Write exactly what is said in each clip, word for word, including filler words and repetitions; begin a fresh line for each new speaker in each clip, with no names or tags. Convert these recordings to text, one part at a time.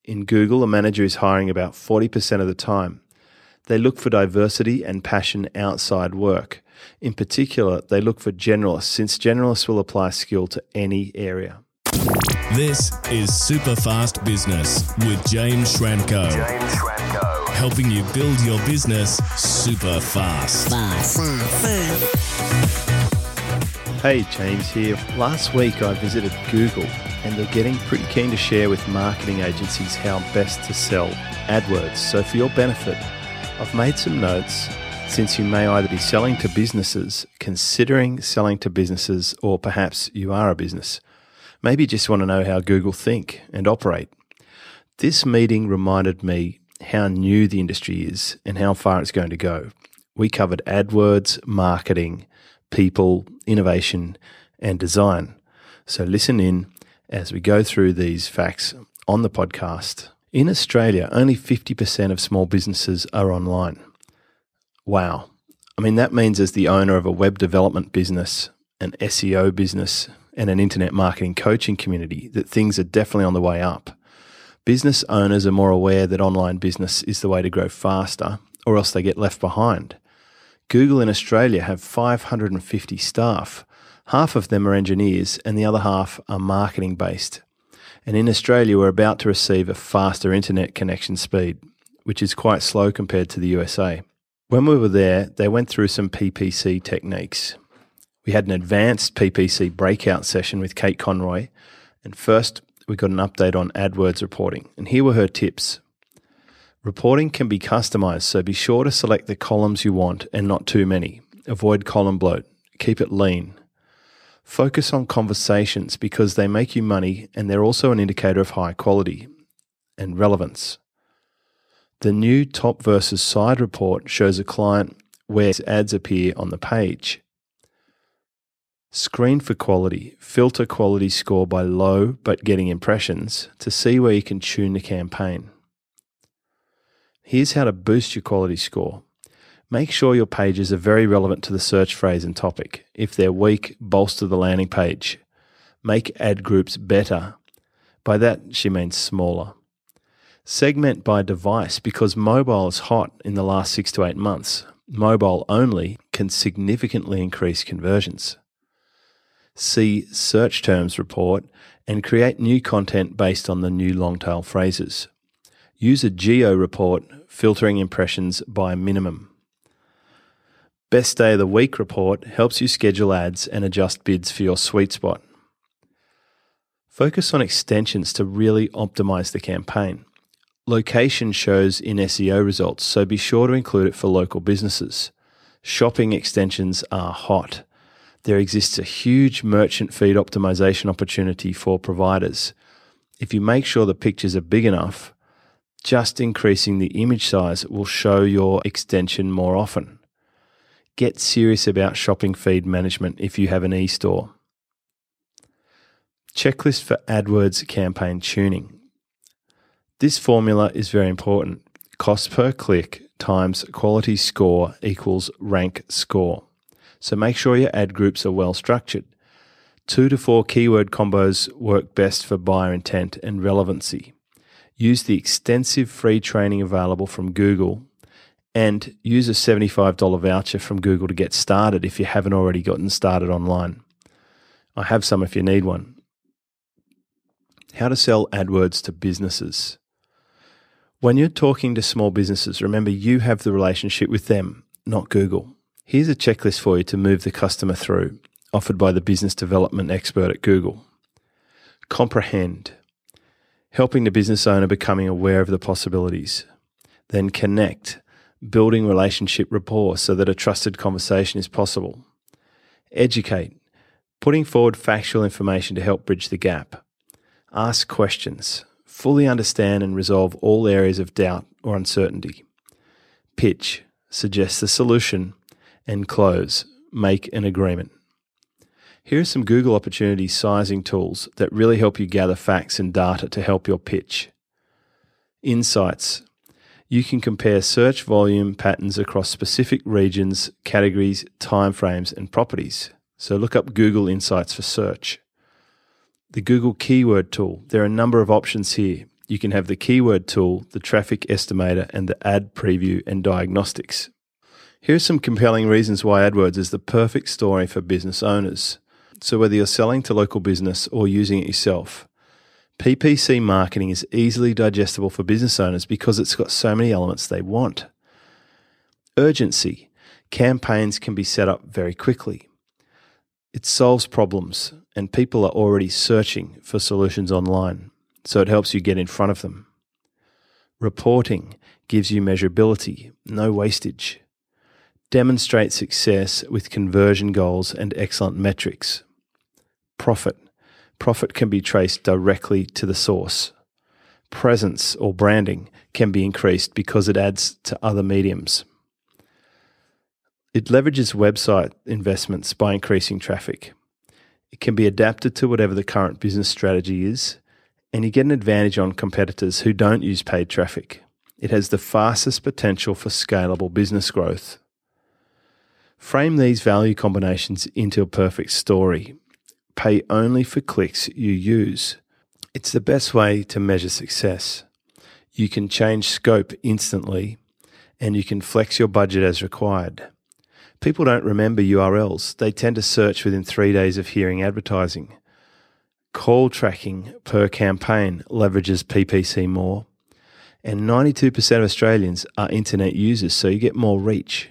In Google, a manager is hiring about forty percent of the time. They look for diversity and passion outside work. In particular, they look for generalists, since generalists will apply skill to any area.
This is Superfast Business with James Schramko.
James Schramko.
Helping you build your business super fast.
Fast.
Hey, James here. Last week I visited Google and they're getting pretty keen to share with marketing agencies how best to sell AdWords. So for your benefit, I've made some notes, since you may either be selling to businesses, considering selling to businesses, or perhaps you are a business. Maybe you just want to know how Google think and operate. This meeting reminded me how new the industry is and how far it's going to go. We covered AdWords, marketing, people, innovation, and design. So listen in as we go through these facts on the podcast. In Australia, only fifty percent of small businesses are online. Wow. I mean, that means as the owner of a web development business, an S E O business, and an internet marketing coaching community, that things are definitely on the way up. Business owners are more aware that online business is the way to grow faster, or else they get left behind. Google in Australia have five hundred fifty staff. Half of them are engineers and the other half are marketing based. And in Australia, we're about to receive a faster internet connection speed, which is quite slow compared to the U S A. When we were there, they went through some P P C techniques. We had an advanced P P C breakout session with Kate Conroy, and first we got an update on AdWords reporting, and here were her tips. Reporting can be customized, so be sure to select the columns you want and not too many. Avoid column bloat. Keep it lean. Focus on conversations because they make you money and they're also an indicator of high quality and relevance. The new top versus side report shows a client where ads appear on the page. Screen for quality. Filter quality score by low but getting impressions to see where you can tune the campaign. Here's how to boost your quality score. Make sure your pages are very relevant to the search phrase and topic. If they're weak, bolster the landing page. Make ad groups better. By that, she means smaller. Segment by device, because mobile is hot in the last six to eight months. Mobile only can significantly increase conversions. See search terms report and create new content based on the new long-tail phrases. Use a geo report, filtering impressions by minimum. Best day of the week report helps you schedule ads and adjust bids for your sweet spot. Focus on extensions to really optimize the campaign. Location shows in S E O results, so be sure to include it for local businesses. Shopping extensions are hot. There exists a huge merchant feed optimization opportunity for providers. If you make sure the pictures are big enough, just increasing the image size will show your extension more often. Get serious about shopping feed management if you have an e-store. Checklist for AdWords campaign tuning. This formula is very important. Cost per click times quality score equals rank score. So make sure your ad groups are well structured. Two to four keyword combos work best for buyer intent and relevancy. Use the extensive free training available from Google and use a seventy-five dollars voucher from Google to get started if you haven't already gotten started online. I have some if you need one. How to sell AdWords to businesses. When you're talking to small businesses, remember you have the relationship with them, not Google. Here's a checklist for you to move the customer through, offered by the business development expert at Google. Comprehend. Helping the business owner becoming aware of the possibilities. Then connect. Building relationship rapport so that a trusted conversation is possible. Educate. Putting forward factual information to help bridge the gap. Ask questions. Fully understand and resolve all areas of doubt or uncertainty. Pitch. Suggest the solution. And close. Make an agreement. Here are some Google opportunity sizing tools that really help you gather facts and data to help your pitch. Insights. You can compare search volume patterns across specific regions, categories, timeframes, and properties. So look up Google Insights for search. The Google Keyword Tool. There are a number of options here. You can have the keyword tool, the traffic estimator, and the ad preview and diagnostics. Here are some compelling reasons why AdWords is the perfect story for business owners. So whether you're selling to local business or using it yourself, P P C marketing is easily digestible for business owners because it's got so many elements they want. Urgency. Campaigns can be set up very quickly. It solves problems, and people are already searching for solutions online, so it helps you get in front of them. Reporting gives you measurability, no wastage. Demonstrate success with conversion goals and excellent metrics. Profit. Profit can be traced directly to the source. Presence or branding can be increased because it adds to other mediums. It leverages website investments by increasing traffic. It can be adapted to whatever the current business strategy is, and you get an advantage on competitors who don't use paid traffic. It has the fastest potential for scalable business growth. Frame these value combinations into a perfect story. Pay only for clicks you use. It's the best way to measure success. You can change scope instantly, and you can flex your budget as required. People don't remember U R Ls. They tend to search within three days of hearing advertising. Call tracking per campaign leverages P P C more. And ninety-two percent of Australians are internet users, so you get more reach.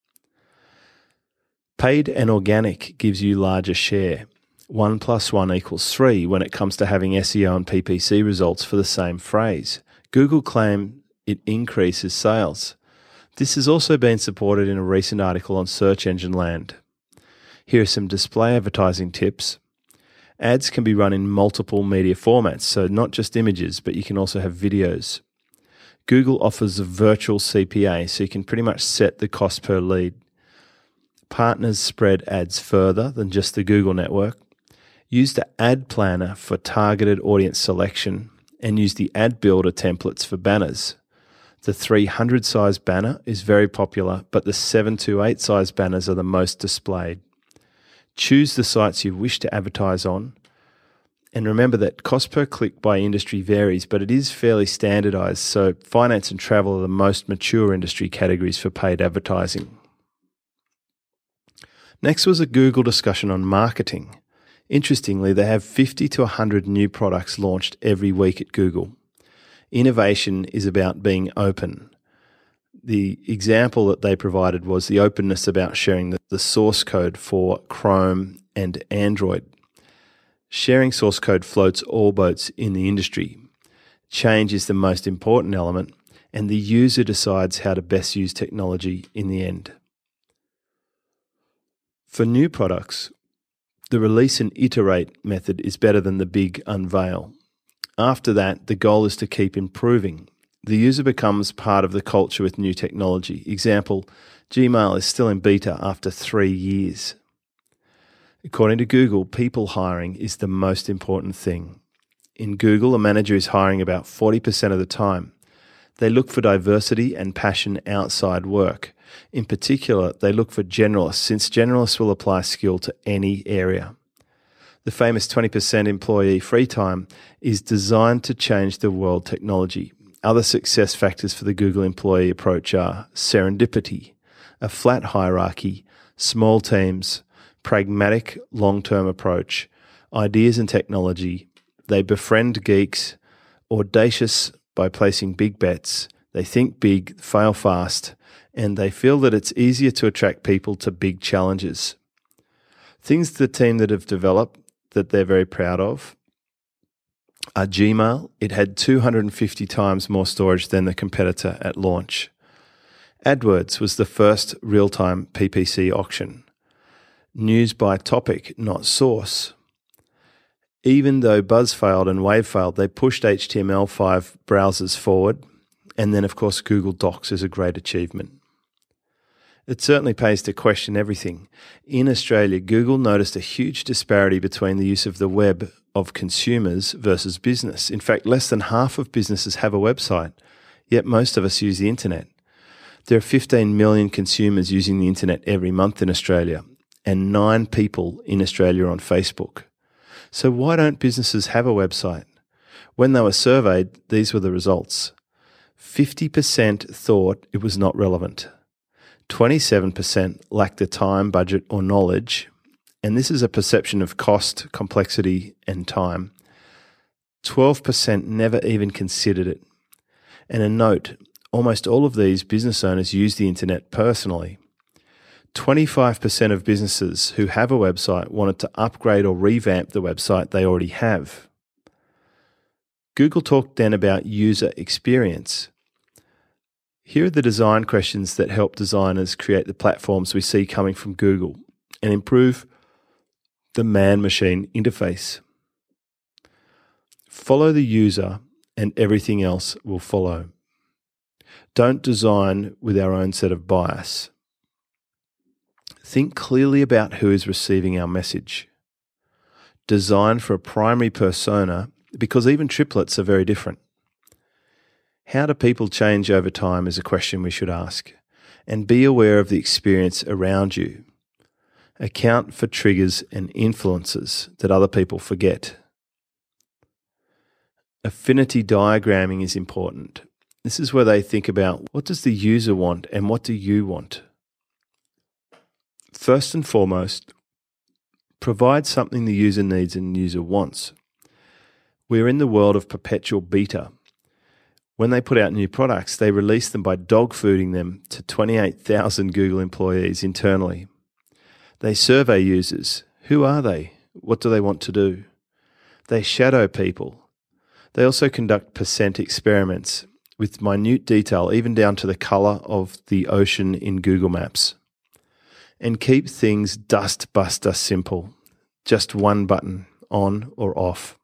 Paid and organic gives you larger share. One plus one equals three when it comes to having S E O and P P C results for the same phrase. Google claim it increases sales. This has also been supported in a recent article on Search Engine Land. Here are some display advertising tips. Ads can be run in multiple media formats, so not just images, but you can also have videos. Google offers a virtual C P A, so you can pretty much set the cost per lead. Partners spread ads further than just the Google network. Use the ad planner for targeted audience selection, and use the ad builder templates for banners. The three hundred size banner is very popular, but the seven to eight size banners are the most displayed. Choose the sites you wish to advertise on, and remember that cost per click by industry varies, but it is fairly standardized, so finance and travel are the most mature industry categories for paid advertising. Next was a Google discussion on marketing. Interestingly, they have fifty to one hundred new products launched every week at Google. Innovation is about being open. The example that they provided was the openness about sharing the, the source code for Chrome and Android. Sharing source code floats all boats in the industry. Change is the most important element, and the user decides how to best use technology in the end. For new products, the release and iterate method is better than the big unveil. After that, the goal is to keep improving. The user becomes part of the culture with new technology. Example, Gmail is still in beta after three years. According to Google, people hiring is the most important thing. In Google, a manager is hiring about forty percent of the time. They look for diversity and passion outside work. In particular, they look for generalists, since generalists will apply skill to any area. The famous twenty percent employee free time is designed to change the world technology. Other success factors for the Google employee approach are serendipity, a flat hierarchy, small teams, pragmatic long-term approach, ideas and technology. They befriend geeks, audacious by placing big bets. They think big, fail fast, and they feel that it's easier to attract people to big challenges. Things the team that have developed that they're very proud of are Gmail. It had two hundred fifty times more storage than the competitor at launch. AdWords was the first real-time P P C auction. News by topic, not source. Even though Buzz failed and Wave failed, they pushed H T M L five browsers forward. And then, of course, Google Docs is a great achievement. It certainly pays to question everything. In Australia, Google noticed a huge disparity between the use of the web of consumers versus business. In fact, less than half of businesses have a website, yet most of us use the internet. There are fifteen million consumers using the internet every month in Australia, and nine people in Australia are on Facebook. So why don't businesses have a website? When they were surveyed, these were the results. fifty percent thought it was not relevant. twenty-seven percent lacked the time, budget, or knowledge, and this is a perception of cost, complexity, and time. twelve percent never even considered it. And a note, almost all of these business owners use the internet personally. twenty-five percent of businesses who have a website wanted to upgrade or revamp the website they already have. Google talked then about user experience. Here are the design questions that help designers create the platforms we see coming from Google and improve the man-machine interface. Follow the user and everything else will follow. Don't design with our own set of bias. Think clearly about who is receiving our message. Design for a primary persona because even triplets are very different. How do people change over time is a question we should ask. And be aware of the experience around you. Account for triggers and influences that other people forget. Affinity diagramming is important. This is where they think about what does the user want and what do you want. First and foremost, provide something the user needs and the user wants. We're in the world of perpetual beta. When they put out new products, they release them by dog-fooding them to twenty-eight thousand Google employees internally. They survey users. Who are they? What do they want to do? They shadow people. They also conduct percent experiments with minute detail, even down to the color of the ocean in Google Maps. And keep things dust buster simple. Just one button, on or off.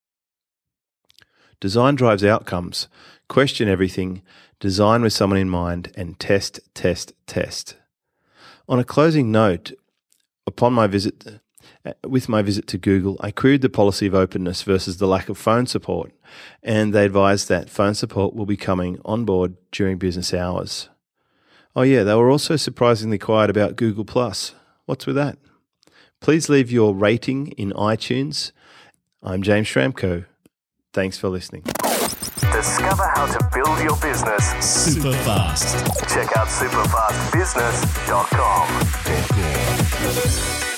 Design drives outcomes. Question everything, design with someone in mind, and test, test, test. On a closing note, upon my visit, with my visit to Google, I queried the policy of openness versus the lack of phone support, and they advised that phone support will be coming on board during business hours. Oh yeah, they were also surprisingly quiet about Google Plus. What's with that? Please leave your rating in iTunes. I'm James Schramko. Thanks for listening.
Discover how to build your business
super fast.
Check out super fast business dot com.